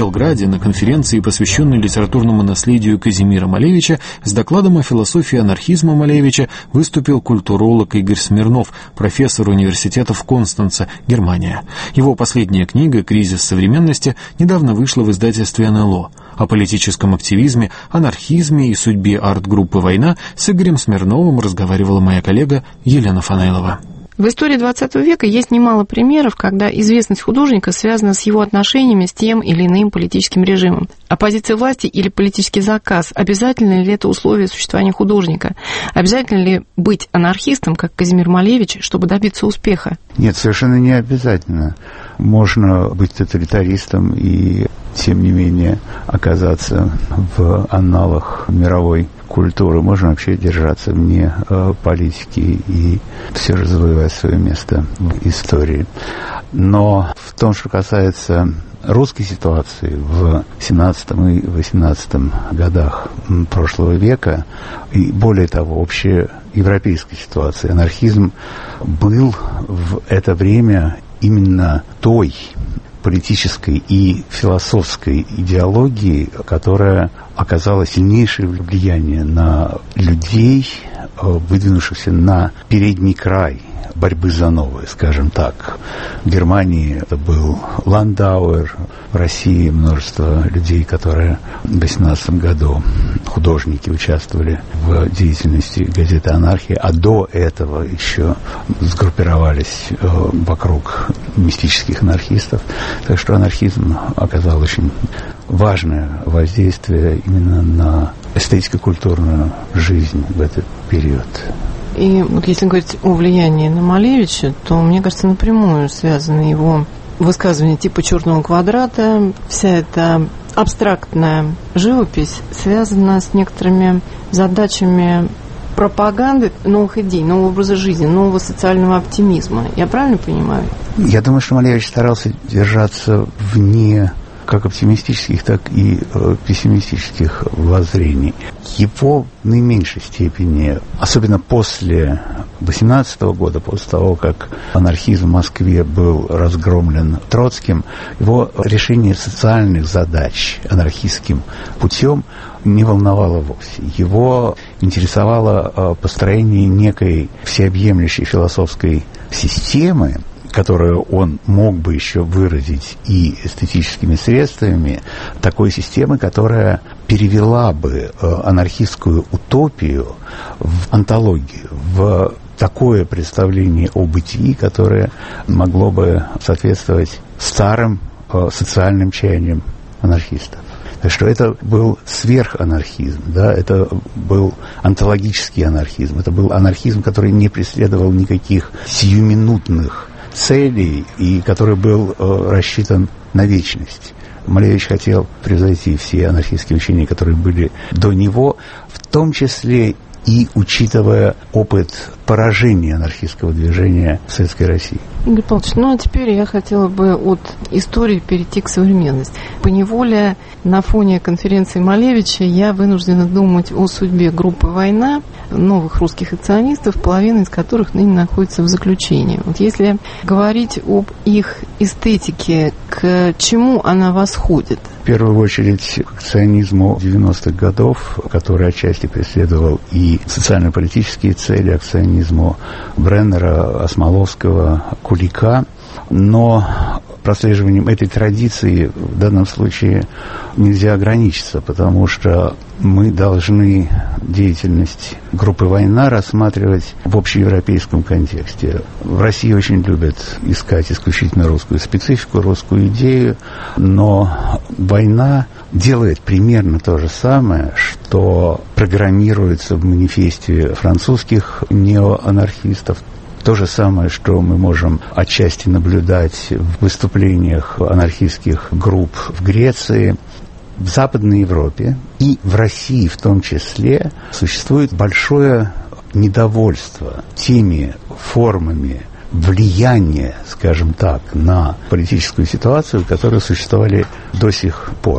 Белграде на конференции, посвященной литературному наследию Казимира Малевича, с докладом о философии анархизма Малевича выступил культуролог Игорь Смирнов, профессор университета в Констанце, Германия. Его последняя книга «Кризис современности» недавно вышла в издательстве НЛО. О политическом активизме, анархизме и судьбе арт-группы «Война» с Игорем Смирновым разговаривала моя коллега Елена Фанайлова. В истории XX века есть немало примеров, когда известность художника связана с его отношениями с тем или иным политическим режимом. Оппозиция власти или политический заказ – обязательно ли это условие существования художника? Обязательно ли быть анархистом, как Казимир Малевич, чтобы добиться успеха? Нет, совершенно не обязательно. Можно быть тоталитаристом и, тем не менее, оказаться в анналах мировой культуры. Можно вообще держаться вне политики и все же завоевать свое место в истории. Но в том, что касается русской ситуации в 17 и 18 годах прошлого века, и более того, общеевропейской ситуации, анархизм был в это время именно той политической и философской идеологии, которая оказала сильнейшее влияние на людей, выдвинувшихся на передний край борьбы за новое, скажем так. В Германии это был Ландауэр, в России множество людей, которые в 18 году, художники, участвовали в деятельности газеты «Анархия», а до этого еще сгруппировались вокруг мистических анархистов. Так что анархизм оказал очень важное воздействие именно на эстетико-культурную жизнь в этот период. И вот если говорить о влиянии на Малевича, то, мне кажется, напрямую связаны его высказывания типа «черного квадрата». Вся эта абстрактная живопись связана с некоторыми задачами пропаганды новых идей, нового образа жизни, нового социального оптимизма. Я правильно понимаю? Я думаю, что Малевич старался держаться вне как оптимистических, так и пессимистических воззрений. Его в наименьшей степени, особенно после 18 года, после того, как анархизм в Москве был разгромлен Троцким, его решение социальных задач анархистским путем не волновало вовсе. Его интересовало построение некой всеобъемлющей философской системы, которую он мог бы еще выразить и эстетическими средствами, такой системы, которая перевела бы анархистскую утопию в антологию, в такое представление о бытии, которое могло бы соответствовать старым социальным чаяниям анархистов. Так что это был сверханархизм, да, это был онтологический анархизм, это был анархизм, который не преследовал никаких сиюминутных целей и который был рассчитан на вечность. Малевич хотел превзойти все анархистские учения, которые были до него, в том числе и учитывая опыт поражения анархистского движения в Советской России. Игорь Павлович, ну а теперь я хотела бы от истории перейти к современности. Поневоле на фоне конференции Малевича я вынуждена думать о судьбе группы «Война», новых русских акционистов, половина из которых ныне находится в заключении. Вот если говорить об их эстетике, к чему она восходит? В первую очередь к акционизму 90-х годов, который отчасти преследовал и социально-политические цели, акционизму Бреннера, Осмоловского, Кулика, но прослеживанием этой традиции в данном случае нельзя ограничиться, потому что мы должны деятельность группы «Война» рассматривать в общеевропейском контексте. В России очень любят искать исключительно русскую специфику, русскую идею, но «Война» делает примерно то же самое, что программируется в манифесте французских неоанархистов. То же самое, что мы можем отчасти наблюдать в выступлениях анархистских групп в Греции. В Западной Европе и в России в том числе существует большое недовольство теми формами влияния, скажем так, на политическую ситуацию, которые существовали до сих пор.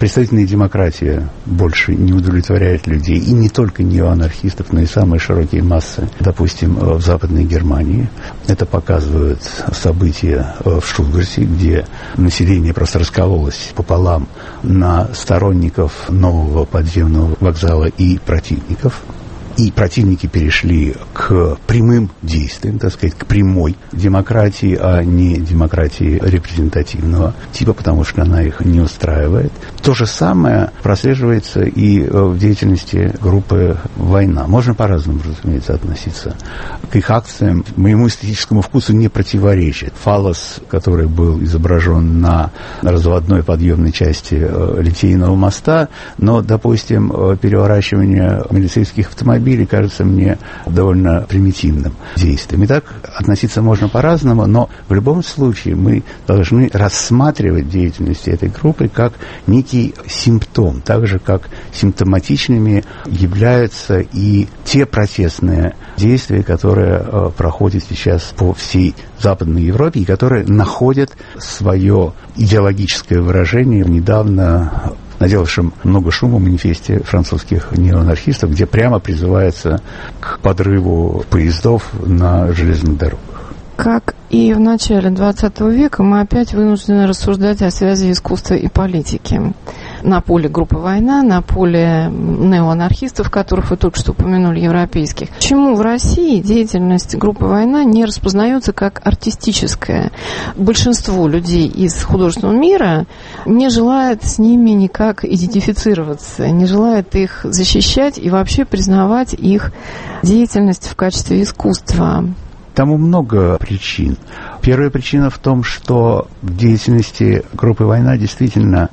представительная демократия больше не удовлетворяет людей, и не только неоанархистов, но и самые широкие массы, допустим, в Западной Германии. Это показывают события в Штутгарте, где население просто раскололось пополам на сторонников нового подземного вокзала и противников. И противники перешли к прямым действиям, так сказать, к прямой демократии, а не демократии репрезентативного типа, потому что она их не устраивает. То же самое прослеживается и в деятельности группы «Война». Можно по-разному, разумеется, относиться к их акциям. Моему эстетическому вкусу не противоречит фаллос, который был изображен на разводной подъемной части Литейного моста, но, допустим, переворачивание милицейских автомобилей кажется мне довольно примитивным действием. Итак, относиться можно по-разному, но в любом случае мы должны рассматривать деятельность этой группы как некий симптом, так же, как симптоматичными являются и те протестные действия, которые проходят сейчас по всей Западной Европе и которые находят свое идеологическое выражение недавно наделавшим много шума в манифесте французских неоанархистов, где прямо призывается к подрыву поездов на железных дорогах. Как и в начале XX века, мы опять вынуждены рассуждать о связи искусства и политики. На поле группы «Война», на поле неоанархистов, которых вы только что упомянули, европейских. Почему в России деятельность группы «Война» не распознается как артистическая? Большинство людей из художественного мира не желает с ними никак идентифицироваться, не желает их защищать и вообще признавать их деятельность в качестве искусства. Тому много причин. Первая причина в том, что в деятельности группы «Война» действительно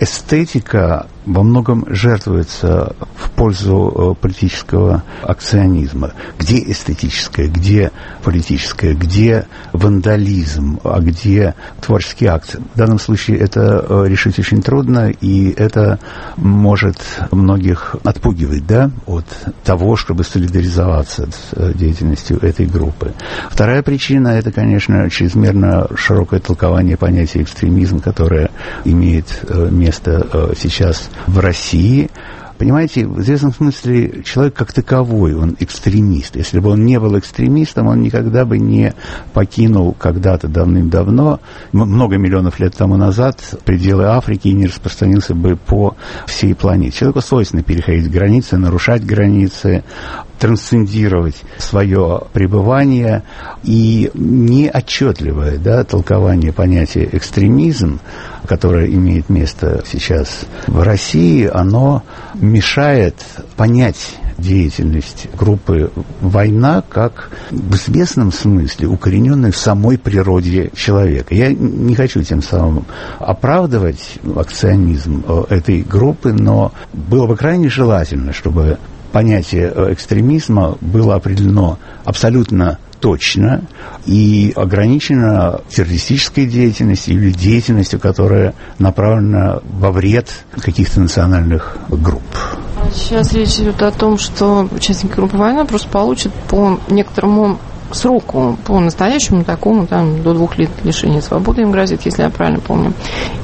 эстетика во многом жертвуется в пользу политического акционизма. Где эстетическое, где политическое, где вандализм, а где творческие акции. В данном случае это решить очень трудно, и это может многих отпугивать, от того, чтобы солидаризоваться с деятельностью этой группы. Вторая причина – это, конечно, чрезмерно широкое толкование понятия экстремизм, которое имеет место сейчас в России. Понимаете, в известном смысле человек как таковой, он экстремист. Если бы он не был экстремистом, он никогда бы не покинул когда-то давным-давно, много миллионов лет тому назад, пределы Африки и не распространился бы по всей планете. Человеку свойственно переходить границы, нарушать границы, трансцендировать свое пребывание, и неотчетливое толкование понятия экстремизм, которое имеет место сейчас в России, оно мешает понять деятельность группы «Война» как в известном смысле укорененную в самой природе человека. Я не хочу тем самым оправдывать акционизм этой группы, но было бы крайне желательно, чтобы понятие экстремизма было определено абсолютно точно и ограничено террористической деятельностью или деятельностью, которая направлена во вред каких-то национальных групп. Сейчас речь идет о том, что участники группы «Война» просто получат по некоторому сроку, по настоящему такому, до 2 лет лишения свободы им грозит, если я правильно помню.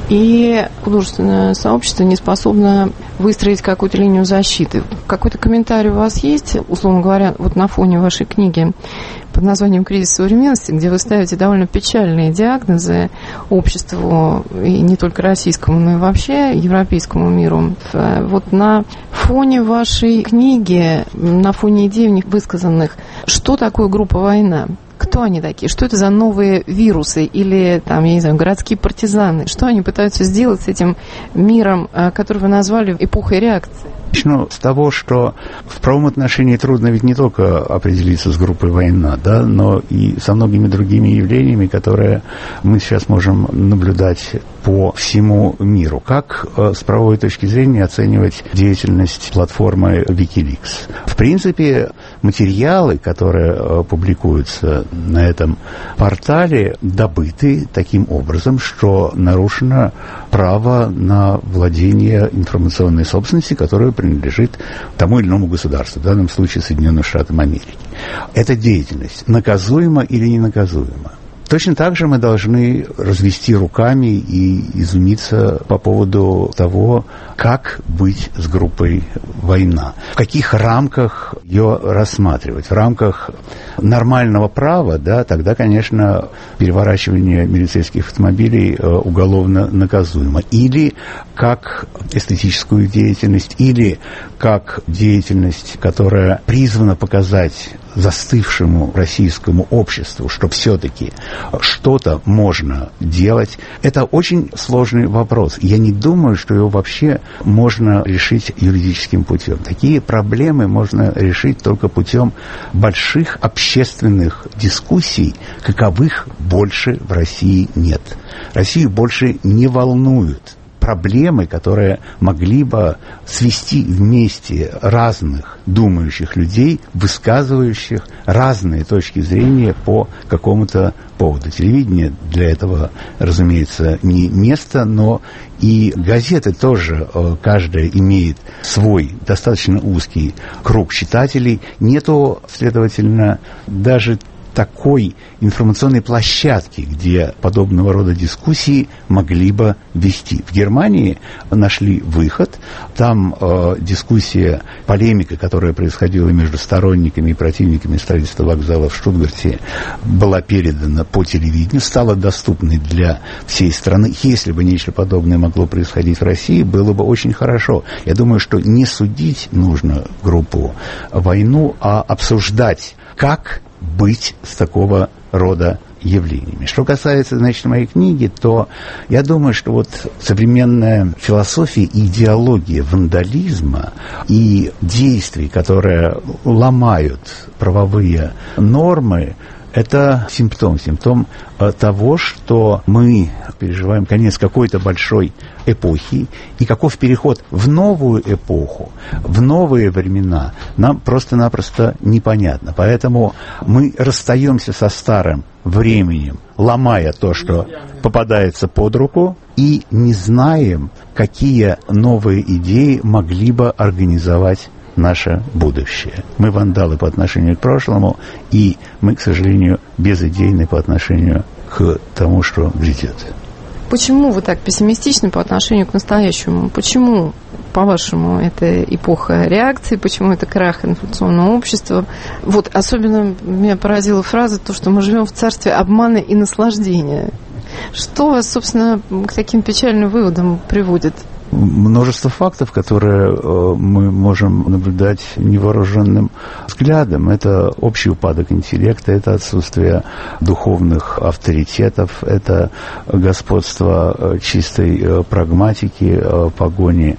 И художественное сообщество не способно выстроить какую-то линию защиты. Какой-то комментарий у вас есть, условно говоря, на фоне вашей книги под названием «Кризис современности», где вы ставите довольно печальные диагнозы обществу, и не только российскому, но и вообще европейскому миру. На фоне вашей книги, на фоне идей в них высказанных, что такое группа «Война»? Кто они такие? Что это за новые вирусы или, городские партизаны? Что они пытаются сделать с этим миром, который вы назвали эпохой реакции? Начну с того, что в правом отношении трудно ведь не только определиться с группой «Война», но и со многими другими явлениями, которые мы сейчас можем наблюдать по всему миру. Как с правовой точки зрения оценивать деятельность платформы Wikileaks? В принципе, материалы, которые публикуются на этом портале, добыты таким образом, что нарушено право на владение информационной собственностью, которая принадлежит тому или иному государству, в данном случае Соединенным Штатам Америки. Эта деятельность наказуема или не наказуема? Точно так же мы должны развести руками и изумиться по поводу того, как быть с группой «Война», в каких рамках ее рассматривать. В рамках нормального права, да, тогда, конечно, переворачивание милицейских автомобилей уголовно наказуемо. Или как эстетическую деятельность, или как деятельность, которая призвана показать застывшему российскому обществу, что все-таки что-то можно делать. Это очень сложный вопрос. Я не думаю, что его вообще можно решить юридическим путем. Такие проблемы можно решить только путем больших общественных дискуссий, каковых больше в России нет. Россию больше не волнуют проблемы, которые могли бы свести вместе разных думающих людей, высказывающих разные точки зрения по какому-то поводу. Телевидение для этого, разумеется, не место, но и газеты тоже, каждая имеет свой достаточно узкий круг читателей. Нету, следовательно, даже такой информационной площадки, где подобного рода дискуссии могли бы вести. В Германии нашли выход. Там дискуссия, полемика, которая происходила между сторонниками и противниками строительства вокзала в Штутгарте, была передана по телевидению, стала доступной для всей страны. Если бы нечто подобное могло происходить в России, было бы очень хорошо. Я думаю, что не судить нужно группу «Войну», а обсуждать, как быть с такого рода явлениями. Что касается, значит, моей книги, то я думаю, что вот современная философия и идеология вандализма и действий, которые ломают правовые нормы, это симптом того, что мы переживаем конец какой-то большой эпохи, и каков переход в новую эпоху, в новые времена, нам просто-напросто непонятно. Поэтому мы расстаемся со старым временем, ломая то, что попадается под руку, и не знаем, какие новые идеи могли бы организовать наше будущее. Мы вандалы по отношению к прошлому, и мы, к сожалению, безидейны по отношению к тому, что грядет. Почему вы так пессимистичны по отношению к настоящему? Почему, по-вашему, это эпоха реакции? Почему это крах информационного общества? Вот особенно меня поразила фраза, то, что мы живем в царстве обмана и наслаждения. Что вас, собственно, к таким печальным выводам приводит? Множество фактов, которые мы можем наблюдать невооруженным взглядом. Это общий упадок интеллекта, это отсутствие духовных авторитетов, это господство чистой прагматики, погони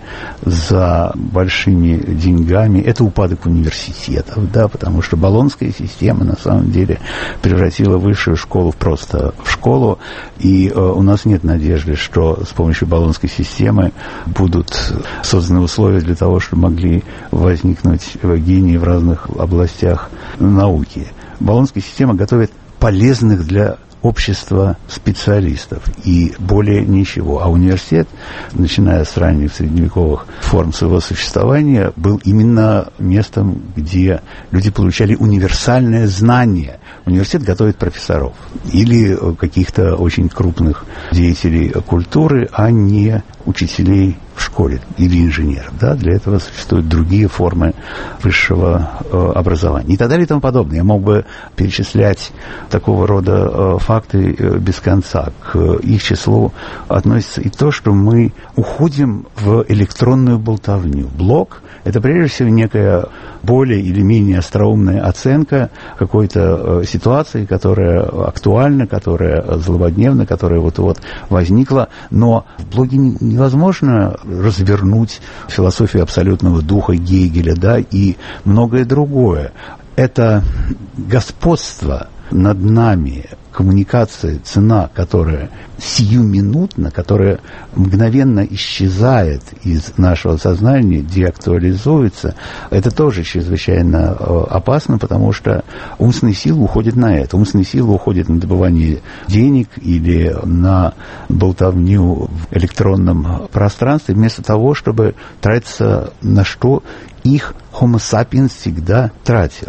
за большими деньгами, это упадок университетов, да, потому что болонская система на самом деле превратила высшую школу просто в школу, и у нас нет надежды, что с помощью болонской системы будут созданы условия для того, чтобы могли возникнуть гении в разных областях науки. Болонская система готовит полезных для общества специалистов и более ничего. А университет, начиная с ранних средневековых форм своего существования, был именно местом, где люди получали универсальное знание. Университет готовит профессоров или каких-то очень крупных деятелей культуры, а не учителей в школе или инженеров. Да? Для этого существуют другие формы высшего образования и так далее и тому подобное. Я мог бы перечислять такого рода факты без конца. К их числу относится и то, что мы уходим в электронную болтовню. Блог — это прежде всего некая более или менее остроумная оценка какой-то ситуации, которая актуальна, которая злободневна, которая вот-вот возникла. Но в блоге невозможно развернуть философию абсолютного духа Гегеля, да, и многое другое. Это господство над нами, коммуникация, цена, которая сиюминутна, которая мгновенно исчезает из нашего сознания, деактуализуется, это тоже чрезвычайно опасно, потому что умственные силы уходят на это. Умственные силы уходят на добывание денег или на болтовню в электронном пространстве, вместо того, чтобы тратиться на что их Homo sapiens всегда тратил.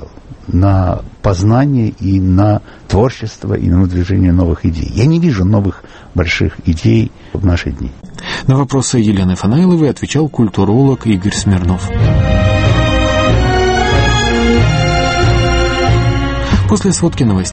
на познание и на творчество, и на выдвижение новых идей. Я не вижу новых больших идей в наши дни. На вопросы Елены Фанайловой отвечал культуролог Игорь Смирнов. После сводки новостей